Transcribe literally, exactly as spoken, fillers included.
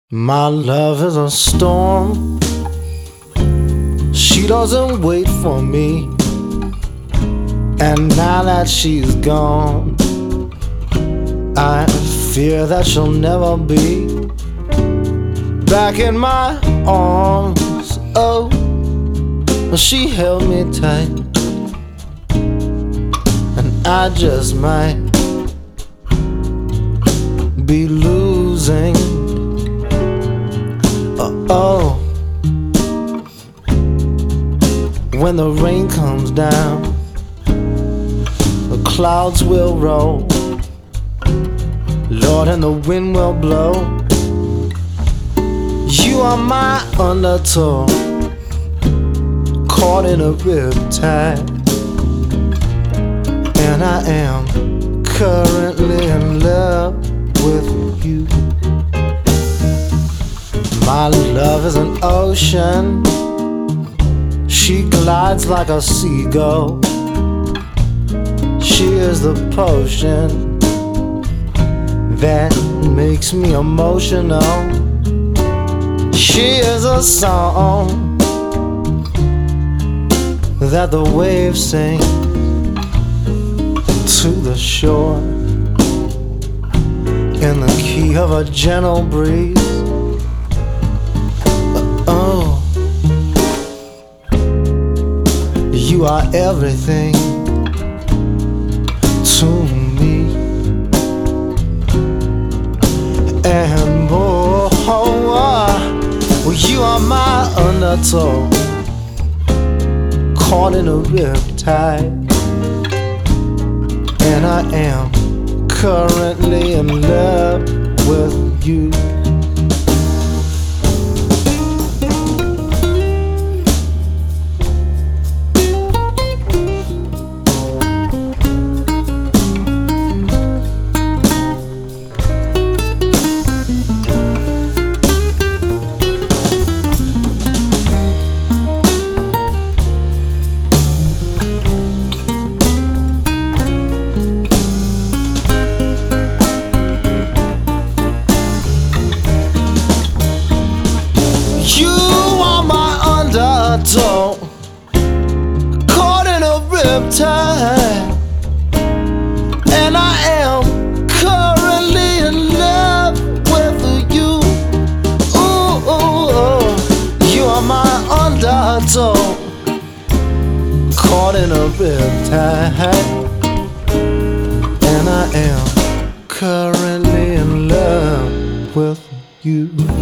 My love is a storm. She doesn't wait for me. And now that she's gone, I fear that she'll never be back in my arms. Oh, she held me tight, and I just might be losing. Oh, when the rain comes down, the clouds will roll, Lord, and the wind will blow. You are my undertow, caught in a riptide, and I am currently in love with you. My love is an ocean. She glides like a seagull. She is the potion that makes me emotional. She is a song that the waves sing to the shore in the key of a gentle breeze. Oh, you are everything to me and more. Well, you are my undertow, caught in a riptide, and I am currently in love with you. Caught in a riptide, and I am currently in love with you. Ooh, ooh, ooh. You are my undertow, caught in a riptide, and I am currently in love with you.